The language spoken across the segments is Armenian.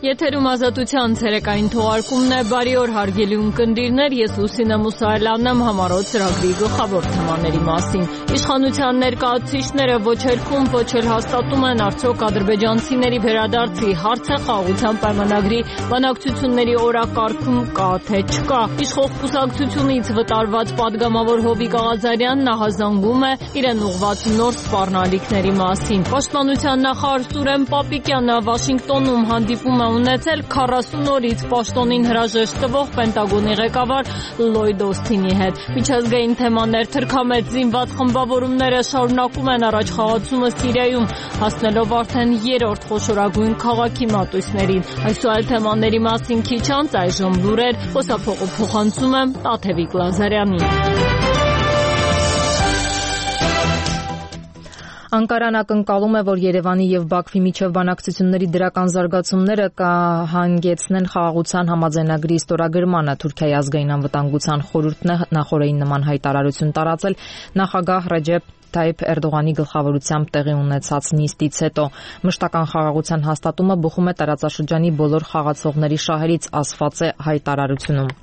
Եթերում ազատության ցերեկային թողարկումն է, բարի օր հարգելի ունկնդիրներ, ես Լուսինե Մուսայելյանն եմ, համառոտ ծրագրի գլխավոր թեմաների մասին։ Իշխանության ներկայացուցիչները ոչ երգում, ոչ էլ հաստատում են արդյոք ադրբեջանցիների վերադարձի հարցը խաղաղության պայմանագրի բանակցությունների օրակարգում կա թե չկա։ Իշխող կուսակցությունից վտարված պատգամավոր Հովիկ Աղազարյանն ահազանգում է իրեն ուղղված նոր սպառնալիքների մասին։ Պաշտպանության նախարար Սուրեն Պապիկյանը Վաշինգտոնում հանդիպում է ունեցել 40 օրից պաշտոնին հրաժեշտ տվող Պենտագոնի ղեկավար Լլոյդ Օսթինի հետ։ Միջազգային թեմաներ թրքամեծ զինված խմբավորումները շարունակում են առաջխաղացումը Սիրիայում, հասնելով արդեն 3-րդ խոշորագույն քաղաքի մատույցներին։ Այս ու այլ թեմաների մասին քիչ անց այժմ լուրեր, խոսափողը փոխանցում եմ Տաթևիկ Լազարյանին։ Անկարան ակնկալում է, որ Երևանի եւ Բաքվի միջև բանակցությունների դրական զարգացումները կհանգեցնեն խաղաղության համաձայնագրի ստորագրմանը։ Թուրքիայի ազգային անվտանգության խորհուրդն է նախորդին նման հայտարարություն տարածել նախագահ Ռեջեփ Թայիփ Էրդողանի գլխավորությամբ տեղի ունեցած նիստից հետո։ Մշտական խաղաղության հաստատումը բխում է տարածաշրջանի բոլոր խաղացողների շահերից, ասված է հայտարարությունում։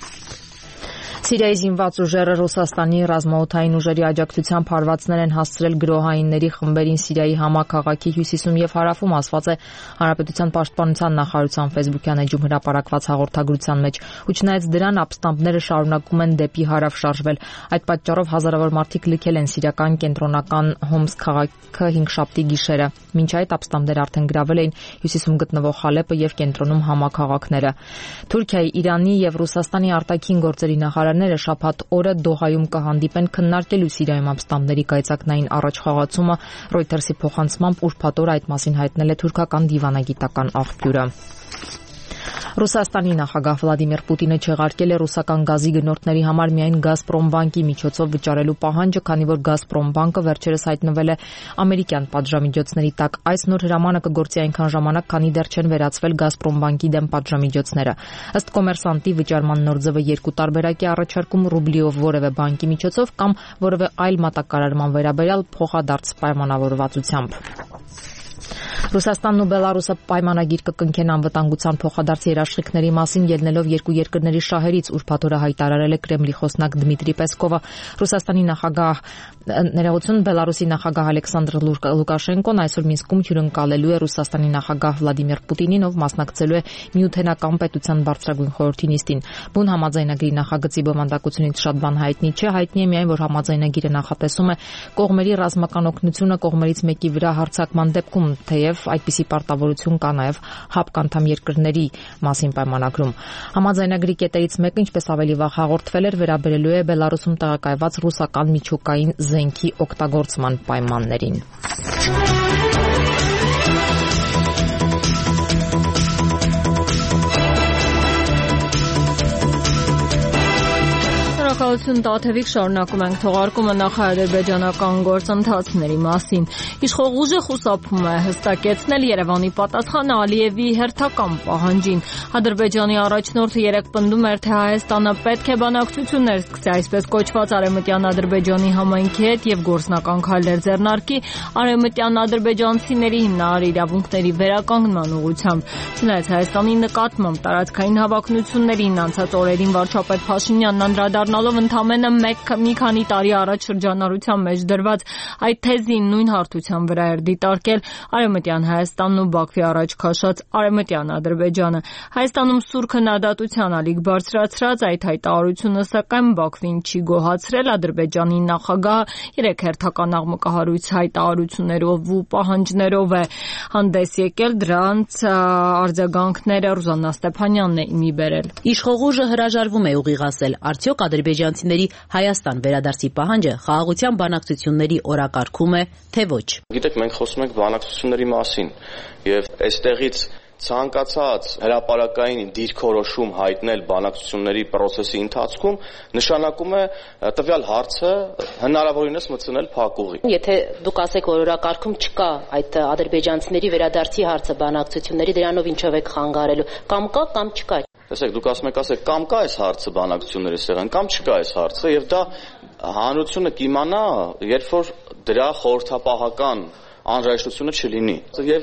Սիրիայի զինված ուժերը Ռուսաստանի ռազմաօդային ուժերի աջակցությամբ հարվածներ են հասցրել գրոհայինների խմբերին Սիրիայի Համա քաղաքի հյուսիսում եւ հարավում, ասված է Հանրապետության պաշտպանության նախարարության ֆեյսբուքյան էջում հրապարակված հաղորդագրության մեջ։ Ու չնայած դրան, ապստամբները շարունակում են դեպի հարավ շարժվել։ Այդ պատճառով հազարավոր մարդիկ լքել են սիրիական կենտրոնական Հոմս քաղաքը հինգշաբթի գիշերը։ Մինչ այդ ապստամբները արդեն գրավել էին հյուսիսում գտնվող Հալեպը եւ կենտրոնում Համա քաղաքները։ Թուրքիայի, Իրանի եւ Ռուսաստանի արտաքին գործերի նախարարները շաբաթ օրը Դոհայում կհանդիպեն քննարկելու Սիրիայում ապստամբների կայծակնային առաջխաղացումը։ Reuters-ի փոխանցմամբ ուրբաթ օրը այդ մասին հայտնել է թուրքական դիվանագիտական աղբյուրը։ Ռուսաստանի նախագահ Վլադիմիր Պուտինը չեղարկել է ռուսական գազի գնորդների համար միայն Գազպրոմ բանկի միջոցով վճարելու պահանջը, քանի որ Գազպրոմ բանկը վերջերս հայտնվել է ամերիկյան պատժամիջոցների տակ։ Այս նոր հրամանը կգործի այնքան ժամանակ, քանի դեռ չեն վերացվել Գազպրոմ բանկի դեմ պատժամիջոցները։ Ըստ Կոմերսանտի վճարման նոր ձևը երկու տարբերակ է առաջարկում՝ ռուբլիով որևէ բանկի միջոցով կամ որևէ այլ մատակարարման վերաբերյալ փոխադարձ պայմանավորվածությամբ։ Ռուսաստանն ու Բելարուսը պայմանագիր կկնքեն անվտանգության փոխադարձ երաշխիքների մասին, ելնելով երկու երկրների շահերից, ուրբաթ օրը հայտարարել է Կրեմլի խոսնակ Դմիտրի Պեսկովը։ Ռուսաստանի նախագահ ներողություն, Բելարուսի նախագահ Ալեքսանդր Լուկաշենկոն այսօր Մինսկում հյուրընկալելու է Ռուսաստանի նախագահ Վլադիմիր Պուտինին, ով մասնակցելու է Միութենական պետության բարձրագույն խորհրդի նիստին։ Բուն համաձայնագրի նախագծի բովանդակությունից շատ բան հայտնի չէ, հայտնի է միայն, որ համաձայնագիրը նախատեսում է կողմերի ռազմական օգնությունը կողմերից մեկի վրա հարձակման դեպքում, թեև այդպիսի պարտավորություն կա նաև ՀԱՊԿ անդամ երկրների մասին պայմանագրում։ Համաձայնագրի կետերից մեկը, ինչպես ավելի վաղ հաղորդվել էր, վերաբերելու է Բելարուսում տեղակայված ռուսական միջուկային զենքի օգտագործման պայմաններին։ Շնորհակալություն Տաթևիկ, շարունակում ենք թողարկումը նախարարական գործընթացների մասին։ Իշխող ուժը խուսափում է հստակեցնել Երևանի պատասխանը Ալիևի հերթական պահանջին։ Ադրբեջանի առաջնորդը երեկ պնդում էր, թե Հայաստանը պետք է բանակցություններ սկսի այսպես կոչված Արևմտյան Ադրբեջանի համայնքի հետ եւ գործնական քայլեր ձեռնարկի արևմտյան ադրբեջանցիների հիմնարար իրավունքների վերականգնման ուղղությամբ։ Չնայած Հայաստանի նկատմամբ տարածքային հավակնություններին անցած օրերին վարչապետ Փաշինյանն անդրադառնալով ընդամենը մի քանի տարի առաջ շրջանառության մեջ դրված այդ թեզին նույն հարթության վրա էր դիտարկել Արևմտյան Հայաստանն ու Բաքվի առաջ քաշած Արևմտյան Ադրբեջանը։ Հայաստանում սուր քննադատության ալիք բարձրացրած այդ հայտարարությունը սակայն Բաքվին չի գոհացրել։ Ադրբեջանի նախագահը երեք հերթական աղմկահարույց հայտարարություններով ու պահանջներով է հանդես եկել, դրանց արձագանքները Ռուզաննա Ստեփանյանն է իմի բերել։ Իշխող ուժը հրաժարվում է ուղիղացել արդյոք ադրբեջանցիների Հայաստան վերադարձի պահանջը խաղաղության բանակցությունների օրակարգում է, թե ոչ։ Գիտեք, մենք խոսում ենք բանակցությունների մասին եւ այստեղից ցանկացած հրապարակային դիրքորոշում հայտնել բանակցությունների process-ի ընթացքում նշանակում է տվյալ հարցը հնարավորինս մտցնել փակուղի։ Եթե դուք ասեք, որ օրակարգում չկա այդ ադրբեջանցիների վերադարձի հարցը բանակցությունների, դրանով ինչով եք խանգարելու, կամ կա, կամ չկա։ Տեսեք, դուք ասեք կամ կա այս հարցը բանակցությունների սեղան, կամ չկա այս հարցը, եւ դա հանրությունը կիմանա, երբ որ դրա խորհրդապահական անհրաժեշտությունը չլինի։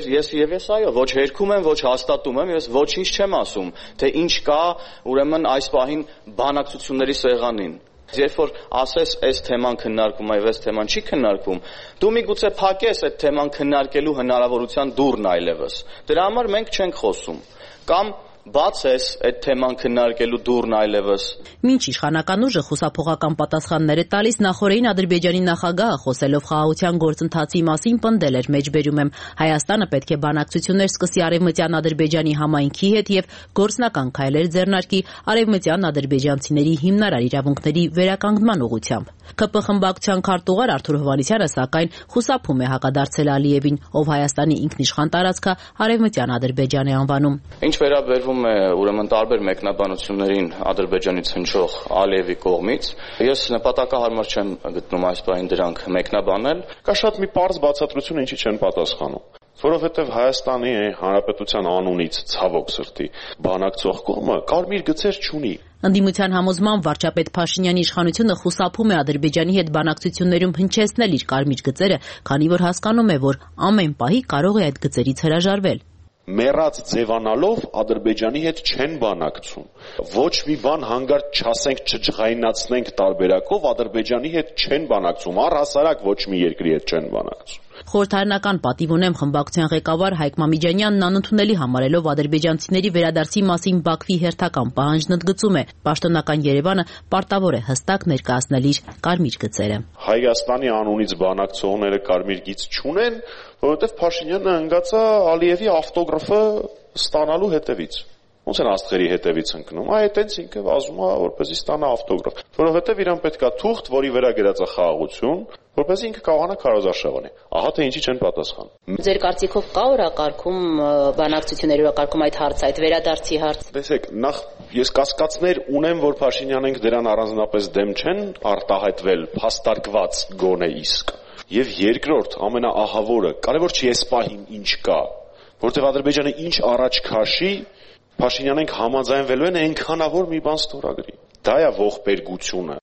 Եվ ես այո, ոչ հերքում եմ, ոչ հաստատում եմ, ես ոչինչ չեմ ասում, թե ինչ կա ուրեմն այս պահին բանակցությունների սեղանին։ Երբ որ ասես այս թեման քննարկվում է, այս թեման չի քննարկվում, դու միգուցե փակես այդ թեման քննարկելու հնարավորության դուռն այլևս։ Դրա համար մենք չենք խոսում։ Կամ բացես այդ թեման քննարկելու դուռն այլևս։ Մինչ իշխանական ուժը խուսափողական պատասխաններ է տալիս, նախորդին Ադրբեջանի նախագահը խոսելով խաղաղության գործընթացի մասին պնդել էր մեջբերում եմ Հայաստանը պետք է բանակցություններ սկսի Արևմտյան Ադրբեջանի համայնքի հետ եւ գործնական քայլեր ձեռնարկի արևմտյան ադրբեջանցիների հիմնարար իրավունքների վերականգնման ուղղությամբ։ ԿՊ խմբակցության քարտուղար Արթուր Հովհաննիսյանը սակայն խուսափում է հակադարձել Ալիևին, ով Հայաստանի ինքնիշխան տարածքը արևմտյան Ադրբեջան է անվանում։ Ինչ վերաբերվում է ուրեմն տարբեր մեկնաբանություններին Ադրբեջանից հնչող Ալիևի կողմից, ես նպատակահարմար չեմ գտնում այս բանին դրանք մեկնաբանել։ Կա շատ մի պարզ բացատրություն, ինչի չեն պատասխանում։ Որովհետև Հայաստանի Հանրապետության անունից ցավոք սրտի բանակցող կողմը կարմիր գծեր չունի։ Ընդդիմության համոզմամբ վարչապետ Փաշինյանի իշխանությունը խուսափում է Ադրբեջանի հետ բանակցություններում հնչեցնել իր կարմիր գծերը, քանի որ հասկանում է, որ ամեն պահի կարող է այդ գծերից հրաժարվել։ Մեռած ձևանալով Ադրբեջանի հետ չեն բանակցում։ Ոչ մի բան հանգարտ չասենք, չջղայնացնենք տարբերակով Ադրբեջանի հետ չեն բանակցում, առհասարակ ոչ մի երկրի հետ չեն բանակցում։ Խորհրդարանական պատիվ ունեմ խմբակցության ղեկավար Հայկ Մամիջանյանն անընդունելի համարելով ադրբեջանցիների վերադարձի մասին Բաքվի հերթական պահանջն ընդգծում է։ Պաշտոնական Երևանը պարտավոր է հստակ ներկայացնել իր կարմիր գծերը։ Հայաստանի անունից բանակցողները կարմիր գիծ չունեն, որովհետև Փաշինյանը ընկած է Ալիևի ավտոգրաֆը ստանալու հետևից։ Ոնց են աստղերի հետևից ընկնում։ Այդտենց ինքը վազում է, որպեսզի ստանա ավտոգրաֆ, որովհետև իրան պետք է թուղթ, որի վրա գրած է խաղաղություն, որպեսզի ինքը կարողանա քարոզարշավանի։ Ահա թե ինչի չեն պատասխանում։ Ձեր կարծիքով կա օրակարգում բանակցությունների օրակարգում այդ հարցը, այդ վերադարձի հարց։ Տեսեք, նախ ես կասկածներ ունեմ, որ Փաշինյանենք դրան առանձնապես դեմ չեն արտահայտվել, փաստարկված գոնե իսկ։ Եվ երկրորդ, ամենաահավորը, կարևոր չի այս պահին ինչ կա, որովհետև Ադրբեջանը ինչ առաջ քաշի, Փաշինյանենք համաձայնվելու են այնքանավոր մի բան ստորագրի։ Դա է ողբերգությունը։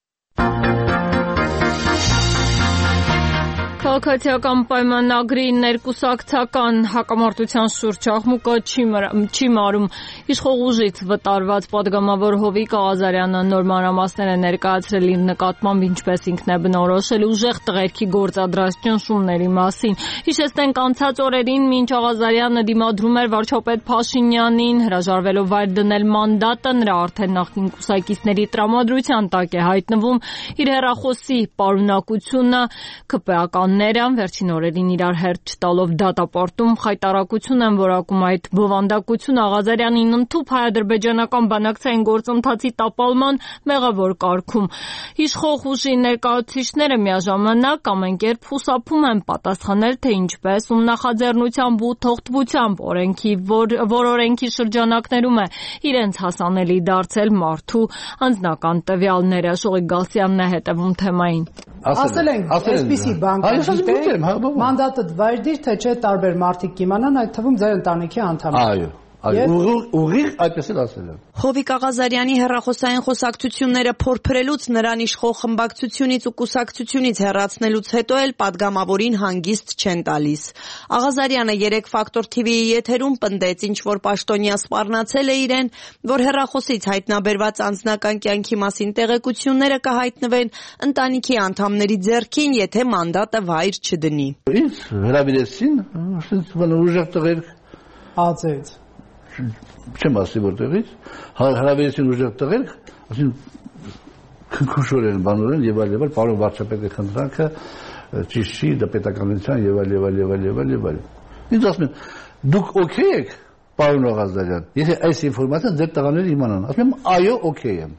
Քաղաքացիական պայմանագրի ներկուսակցական հակամարտության շուրջ աղմուկը չի մարում։ Իշխող ուժից վտարված պատգամավոր Հովիկ Աղազարյանը նոր մանրամասներ է ներկայացրել իր նկատմամբ, ինչպես ինքն է բնորոշել ուժեղ տղերքի գործադրած ճնշումների մասին։ Հիշեցնենք անցած օրերին, մինչ Աղազարյանը դիմադրում էր վարչապետ Փաշինյանին, հրաժարվելով վայր դնել մանդատը, նրա արդեն նախկին կուսակիցների տրամադրության տակ է հայտնվում իր հեռախոսի պարունակությունը, ԿՊԱ-ականները վերջին օրերին իրար հերթ չտալով դատապարտում խայտարակություն են որակում այդ բովանդակությունը Աղազարյանին ընդཐུպ հայ-ադրբեջանական բանակցային գործընթացի տապալման մեղավոր կարգում։ Իշխող ուժի ներկայացուցիչները միաժամանակ ամեն կերպ խուսափում են պատասխանել, թե ինչպես ում նախաձեռնությամբ ու թողտվությամբ որ օրենքի շրջանակներում է իրենց հասանելի դարձել մարդու անձնական տվյալները։ Շողիկ Գալստյանն է հետևում թեմային։ Ասել ենք, այսպիսի բան կգիտեք, մանդատը վայր դիր, թե չէ տարբեր մարդիկ կիմանան, այդ թվում ձեր ընտանիքի անդամներ։ Ուղիղ այդպես էլ ասել եմ։ Հովիկ Աղազարյանի հեռախոսային խոսակցությունները փորփրելուց նրան իշխող խմբակցությունից ու կուսակցությունից հեռացնելուց հետո էլ պատգամավորին հանգիստ չեն տալիս։ Աղազարյանը 3 Ֆակտոր TV-ի եթերում պնդեց, ինչ որ պաշտոնյա սպառնացել է իրեն, որ հեռախոսից հայտնաբերված անձնական կյանքի մասին տեղեկությունները կհայտնվեն ընտանիքի անդամների ձեռքին, եթե մանդատը վայր չդնի։ Ինձ հրավիրեցին, ուժեղ տղեր ածեց։ Չեմ ասի որտեղից, հրավիրեցին ուժեղ տղեր, ասին քնքուշորեն բանորեն եւ այլ, պարոն վարչապետի խնդրանքը ճիշտ չի, դա պետականության եւ այլ։ Ինձ ասում են, դուք օքեյ եք, պարոն Աղազարյան, եթե այս ինֆորմացիան ձեր տղաները իմանան, ասում եմ, այո, օքեյ եմ։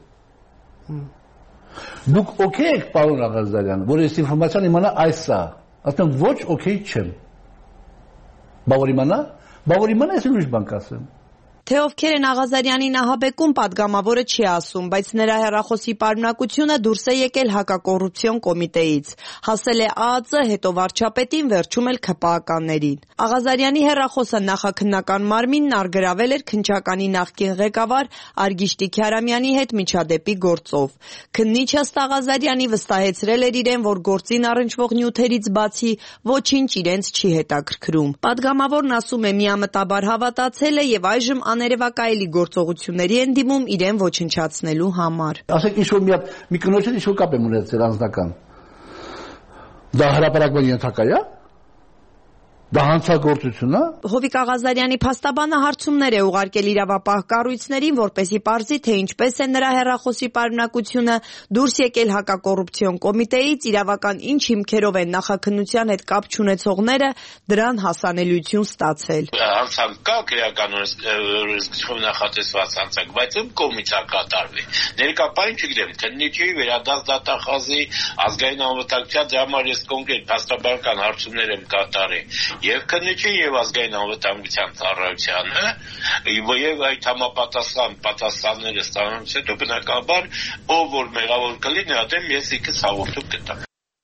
Դուք օքեյ եք, պարոն Աղազարյան, որ այս ինֆորմացիան իմանա այսա, ասում եմ, ոչ օքեյ չեմ։ Բա որ իմանա, ես ուրիշ բան կասեմ։ Թե ովքեր են Աղազարյանի նահաբեկում, պատգամավորը չի ասում, բայց նրա հեռախոսի պարունակությունը դուրս է եկել հակակոռուպցիոն կոմիտեից։ Հասել է ԱԱԾ, հետո վարչապետին, վերջում էլ ՔՊԱ-ականներին։ Աղազարյանի հեռախոսը նախաքննական մարմինն առգրավել էր քննչականի նախկին ղեկավար Արգիշտի Քյարամյանի հետ միջադեպի գործով։ Քննիչը ըստ Աղազարյանի վստահեցրել էր իրեն, որ գործին առնչվող նյութերից բացի ոչինչ իրենց չի հետաքրքրում։ Պատգամավորն ասում է միամտաբար հավատացել է եւ այժմ աներևակայելի գործողությունների են դիմում իրեն ոչնչացնելու համար։ Ասեք ինչ-որ մի կնոջ հետ ինչ-որ կապ եմ ունեցել անձնական։ Դա հրապարակման ենթակա է։ Դա հանցագործություն է։ Հովիկ Աղազարյանի փաստաբանը հարցումներ է ուղարկել իրավապահ կառույցներին, որպեսզի պարզի, թե ինչպես է նրա հեռախոսի պարունակությունը դուրս եկել հակակոռուպցիոն կոմիտեից, իրավական ինչ հիմքերով են նախաքննության հետ կապ չունեցողները դրան հասանելիություն ստացել։ Հանցանք կա քրեականորեն նախատեսված հանցանք, բայց ում կողմից է կատարվի։ Ներկա պայն չգիտեմ, քննիչի վերադարձ դատախազի ազգային անվտանգության համար ես կոնկրետ փաստաբանական հարցումներ եմ կատարել։ Եվ քննիչի եւ ազգային անվտանգության ծառայությանը եւ այդ համապատասխան պատասխանները ստանալուց հետո բնականաբար ով որ մեղավոր կլինի նրա դեմ ես ինքս հաղորդում կտամ։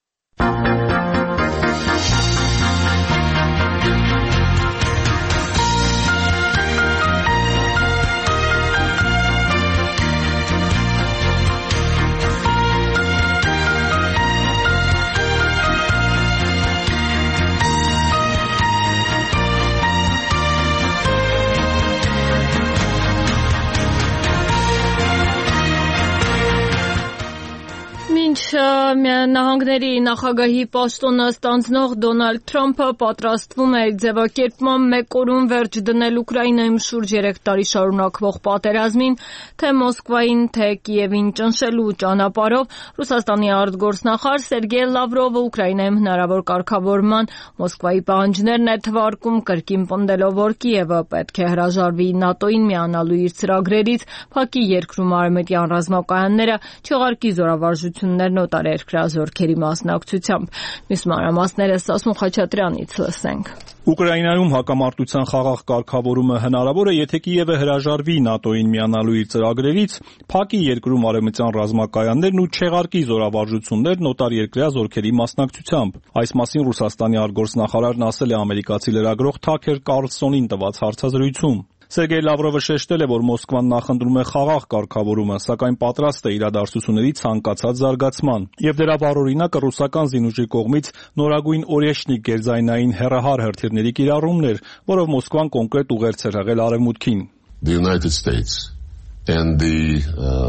Նահանգների նախագահի պաշտոնը ստանձնող Դոնալդ Թրամփը պատրաստվում է ձևակերպման մեկ օրում վերջ դնել Ուկրաինայում շուրջ 3 տարի շարունակվող պատերազմին, թե Մոսկվային, թե Կիևին ճնշելու ճանապարհով Ռուսաստանի արտգործնախարար Սերգեյ Լավրովը Ուկրաինայում հնարավոր կարգավորման Մոսկվայի պահանջներն է թվարկում, կրկին պնդելով, որ Կիևը պետք է հրաժարվի ՆԱՏՕ-ին միանալու իր ծրագրերից, փակի երկրում արևմտյան ռազմակայանները, չեղարկի զորավարժություններն օտարերկրազորքերի մասնակցությամբ։ Մյուս մանրամասները Սասուն Խաչատրյանից լսենք։ Ուկրաինայում հակամարտության խաղաղ կարգավորումը հնարավոր է, եթե Կիևը հրաժարվի ՆԱՏՕ-ին միանալու իր ծրագրերից, փակի երկրում արևմտյան ռազմակայաններն ու չեղարկի զորավարժություններն օտարերկրյա զորքերի մասնակցությամբ։ Այս մասին Ռուսաստանի արտգործնախարարն ասել է ամերիկացի լրագրող Թաքեր Կարլսոնին տված հարցազրույցում։ Սերգեյ Լավրովը շեշտել է, որ Մոսկվան նախընտրում է խաղաղ կարգավորումը, սակայն պատրաստ է իրադարձությունների ցանկացած զարգացման, եւ դրա վառօրինակը ռուսական զինուժի կողմից նորագույն օրեշնիկ գերձայնային հեռահար հրթիռների կիրառումն էր, որով Մոսկվան կոնկրետ ուղերձ էր հղել արևմուտքին։ The United States and the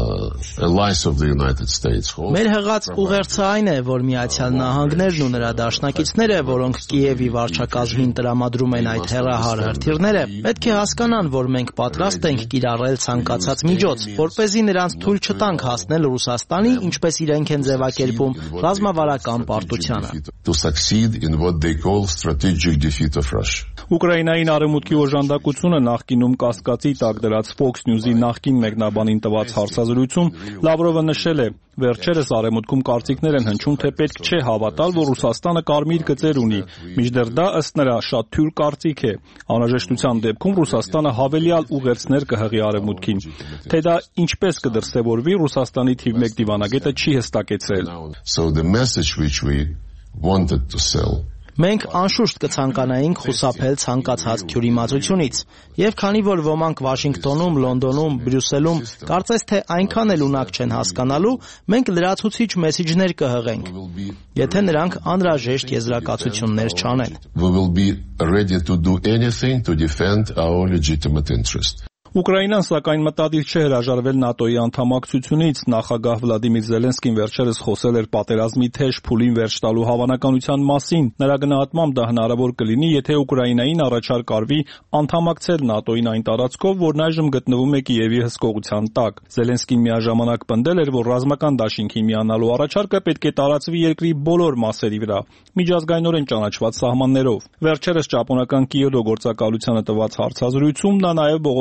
allies of the United States. Մեր հղած ուղերձը այն է, որ Միացյալ Նահանգներն ու նրա դաշնակիցները, որոնք Կիևի վարչակազմին տրամադրում են այդ հեռահար հրթիռները, պետք է հասկանան, որ մենք պատրաստ ենք կիրառել ցանկացած միջոց, որպեսզի նրանց թույլ չտանք հասնել Ռուսաստանի, ինչպես իրենք են ձևակերպում, ռազմավարական պարտությանը։ To succeed in what they call strategic defeat of Russia. Ուկրաինային արևմուտքի օժանդակությունը նախկինում կասկածի տակ դրած Fox News-ի նախկին մեկնաբանին տված հարցազրույցում Լավրովը նշել է. Վերջերս արևմուտքում կարծիքներ են հնչում, թե պետք չէ հավատալ, որ Ռուսաստանը կարմիր գծեր ունի, մինչդեռ դա ըստ նրա շատ թույլ կարծիք է։ Անհրաժեշտության դեպքում Ռուսաստանը հավելյալ ուղերձներ կհղի արևմուտքին։ Թե դա ինչպես կդրսևորվի, Ռուսաստանի թիվ 1 դիվանագետը չի հստակեցրել։ So the message which we wanted to sell. Մենք անշուշտ կցանկանայինք խուսափել ցանկացած քյուրիմացությունից, եւ քանի որ ոմանք Վաշինգտոնում, Լոնդոնում, Բրյուսելում կարծես թե այնքան էլ ունակ չեն հասկանալու, մենք լրացուցիչ մեսիջներ կհղենք, եթե նրանք անհրաժեշտ եզրակացություններ չանեն։ We will be ready to do anything to defend our legitimate interest. Ուկրաինան սակայն մտադիր չէ հրաժարվել ՆԱՏՕ-ի անդամակցությունից, նախագահ Վլադիմիր Զելենսկին վերջերս խոսել էր պատերազմի թեժ փուլին վերջ տալու հավանականության մասին։ Նրա գնահատմամբ դա հնարավոր կլինի, եթե Ուկրաինային առաջարկ արվի անդամակցել ՆԱՏՕ-ին այն տարածքով, որն այժմ գտնվում է Կիևի հսկողության տակ։ Զելենսկին միաժամանակ պնդել էր, որ ռազմական դաշինքին միանալու առաջարկը պետք է տարածվի երկրի բոլոր մասերի վրա, միջազգայինորեն ճանաչված սահմաններով։ Վերջերս ճապոնական Կիոտո գործակալությանը տված հարցազրույցում նա նաև բողոքել էր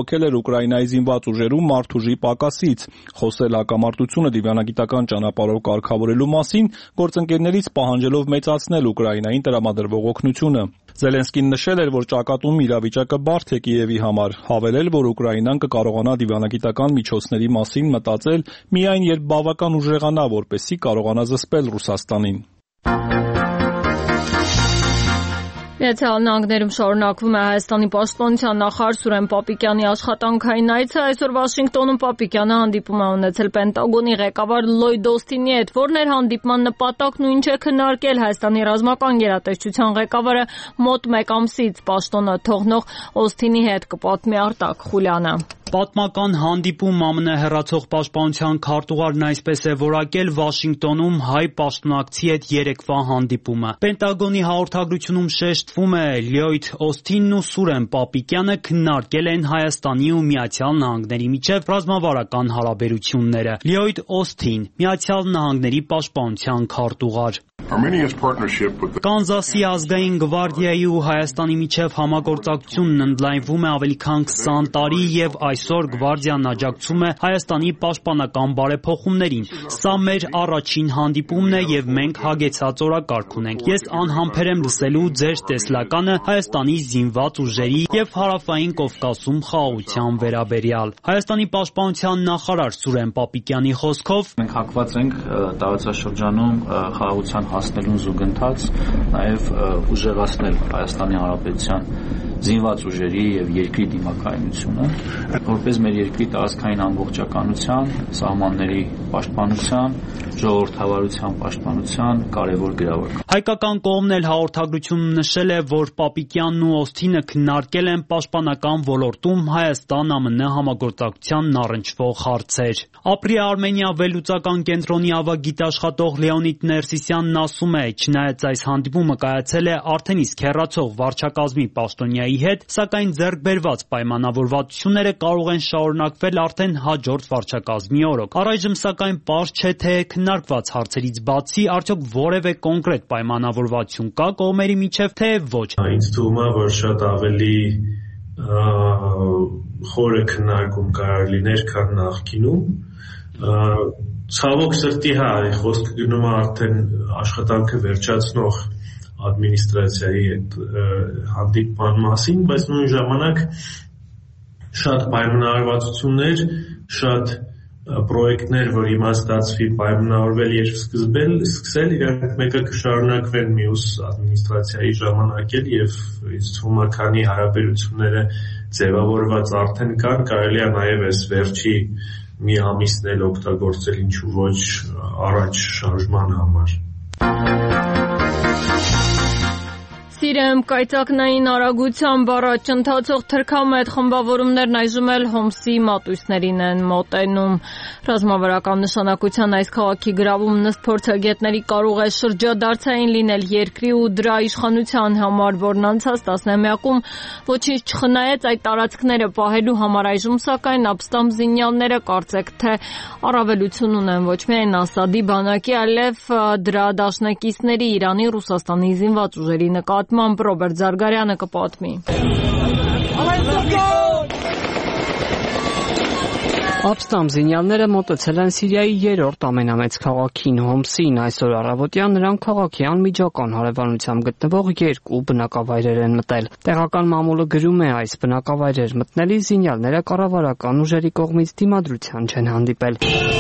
Ուկրաինայի զինված ուժերում մարդուժի պակասից, խոսել հակամարտությունը դիվանագիտական ճանապարհով կարգավորելու մասին, գործընկերներից պահանջելով մեծացնել Ուկրաինային տրամադրվող օգնությունը։ Զելենսկին նշել էր, որ ճակատում իրավիճակը բարդ է Կիևի համար, հավելել, որ Ուկրաինան կկարողանա դիվանագիտական միջոցների մասին մտածել միայն երբ բավական ուժեղանա, որպեսզի կարողանա զսպել Ռուսաստանին։ Միացյալ Նահանգներում շարունակվում է Հայաստանի պաշտպանության նախարար Սուրեն Պապիկյանի աշխատանքային այցը։ Այսօր Վաշինգտոնում Պապիկյանը հանդիպում է ունեցել Պենտագոնի ղեկավար Լլոյդ Օսթինի հետ, որն էր հանդիպման նպատակն ու ինչ է քննարկել Հայաստանի ռազմական գերատեսչության ղեկավարը մոտ 1 ամսից պաշտոնը թողնող Օսթինի հետ, կպատմի Արտակ Խուլյանը։ Պատմական հանդիպում ԱՄՆ հեռացող պաշտպանության քարտուղարն այսպես է որակել Վաշինգտոնում հայ պաշտոնակցի հետ երեկվա հանդիպումը։ Պենտագոնի հաղորդագրությունում շեշտվում է, Լլոյդ Օսթինն ու Սուրեն Պապիկյանը քննարկել են Հայաստանի ու Միացյալ Նահանգների միջև ռազմավարական հարաբերությունները։ Լլոյդ Օսթին, Միացյալ Նահանգների պաշտպանության քարտուղար։ Կանզասի ազգային գվարդիայի ու Հայաստանի միջև համագործակցությունն ընդլայնվում է ավելի քան 20 տարի եւ այսօր գվարդիան աջակցում է Հայաստանի պաշտպանական բարեփոխումներին։ Սա մեր առաջին հանդիպումն է եւ մենք հագեցած օրակարգ ունենք։ Ես անհամբեր եմ լսելու ձեր տեսլականը Հայաստանի զինված ուժերի եւ Հարավային Կովկասում խաղաղության վերաբերյալ։ Հայաստանի պաշտպանության նախարար Սուրեն Պապիկյանի խոսքով մենք հակված ենք տարածաշրջանում խաղաղության հասնելուն զուգընթաց, նաև ուժեղացնել Հայաստանի Հանրապետության զինված ուժերի եւ երկրի դիմակայունությունը, որպես մեր երկրի տարածքային ամբողջականության, սահմանների պաշտպանության, ժողովրդավարության պաշտպանության կարևոր գրավող։ Հայկական կողմն էլ հաղորդագրությունում նշել է, որ Պապիկյանն ու Օսթինը քննարկել են պաշտպանական ոլորտում Հայաստան-ԱՄՆ համագործակցությանն առնչվող հարցեր։ Ապրի Արմենիա վերլուծական կենտրոնի ավագիտաշխատող Լեոնիդ Ներսիսյանն ասում է, չնայած այս հանդիպումը կայացել է արդեն իսկ հեռացող վարչակազմի պաշտոնյայի հետ, սակայն ձեռք բերված պայմանավորվածությունները կարող են շարունակվել արդեն հաջորդ վարչակազմի օրոք։ Առայժմ սակայն պարզ չէ, թե քննարկված հարցերից բացի արդյոք որևէ կոնկրետ պայմանավորվածություն կա կողմերի միջև, թե ոչ։ Ինձ թվում է, որ շատ ավելի խորը քննարկում կարող լիներ, քան նախկինում։ Ցավոք սրտի, խոսքը գնում է արդեն աշխատանքը վերջացնող ադմինիստրացիայի հետ հանդիպման մասին, բայց նույն ժամանակ շատ պայմանավորվածություններ, շատ պրոյեկտներ, որ հիմա ստացվի պայմանավորվել եւ սկսել, իրանք մեկը կշարունակվեն մյուս ադմինիստրացիայի ժամանակ էլ եւ ինձ թվում է, քանի հարաբերությունները ձևավորված արդեն կան, կարելի է նաեւ այս վերջի մի ամիսն էլ օգտագործել ինչու ոչ առաջ շարժման համար։ Սիրիայում կայծակնային արագությամբ առաջ ընթացող թրքամետ խմբավորումներն այժմ էլ Հոմսի մատույցներին են մոտենում։ Ռազմավարական նշանակության այս քաղաքի գրավումն ըստ փորձագետների կարող է շրջադարձային լինել երկրի ու դրա իշխանության համար, որն անցած տասնամյակում ոչինչ չխնայեց այդ տարածքները պահելու համար, այժմ սակայն ապստամբ զինյալները կարծեք թե առավելություն ունեն ոչ միայն Ասադի բանակի, այլև դրա դաշնակիցների Իրանի, Ռուսաստանի զինված ուժերի նկատմամբ Ռոբերտ Զարգարյանը կպատմի։ Ապստամբ զինյալները մոտեցել են Սիրիայի երրորդ ամենամեծ քաղաքին Հոմսին։ Այսօր առավոտյան նրանք քաղաքի անմիջական հարևանությամբ գտնվող երկու բնակավայրեր են մտել։ Տեղական մամուլը գրում է, այս բնակավայրեր մտնելիս զինյալները կառավարական ուժերի կողմից դիմադրության չեն հանդիպել։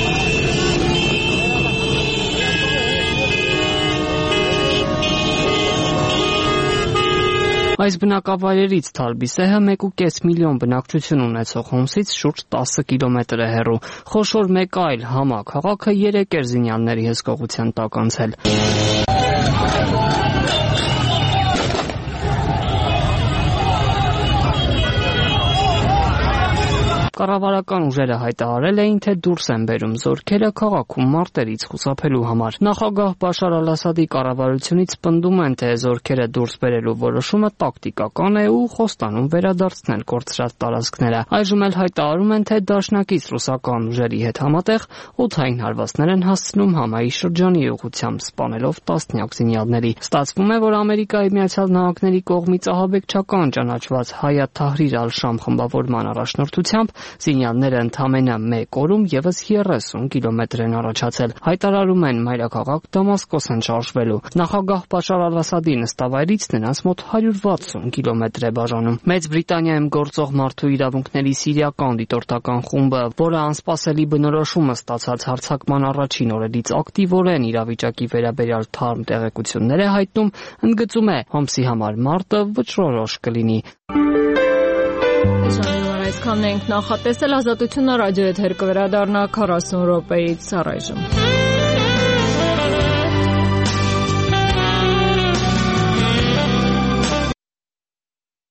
Այս բնակավայրերից Թալբիսեհը 1.5 միլիոն բնակչություն ունեցող Հոմսից շուրջ 10 կիլոմետր է հեռու։ Խոշոր մեկ այլ համաքաղաքը 3 զինյալների հսկողության տակ անցել։ Կառավարական ուժերը հայտարարել էին, թե դուրս են բերում զորքերը քաղաքում մարտերից խուսափելու համար։ Նախագահ Բաշար Ալ-Ասադի կառավարությունից պնդում են, թե զորքերը դուրս բերելու որոշումը տակտիկական է ու խոստանում վերադարձնել կորցրած տարածքները։ Այժմ էլ հայտարարում են, թե դաշնակից ռուսական ուժերի հետ համատեղ օդային հարվածներ են հասցնում Համայի շրջանի ուղղությամբ, սպանելով տասնյակ զինյալների։ Ստացվում է, որ Ամերիկայի Միացյալ Նահանգների կողմից ահաբեկչական ճանաչված Հայաթ Թահրիր Ալ-Շամ խմբավորման առաջնորդությամբ զինյալները ընդամենը 1 օրում եւս 30 կիլոմետր են առաջացել։ Հայտարարում են, մայրաքաղաք Դամասկոս են շարժվելու։ Նախագահ Բաշար Ալ-Ասադի նստավայրից նրանց մոտ 160 կիլոմետր է բաժանում։ Մեծ Բրիտանիայում գործող մարդու իրավունքների սիրիական դիտորդական խումբը, որը անսպասելի բնորոշումը ստացած հարձակման առաջին օրերից ակտիվորեն իրավիճակի վերաբերյալ թարմ տեղեկություններ է հայտնում, ընդգծում է, Հոմսի համար մարտը վճռորոշ կլինի։ Այսքանն ենք նախատեսել, Ազատությունը ռադիոեթեր կվերադառնա 40 րոպեից առայժմ։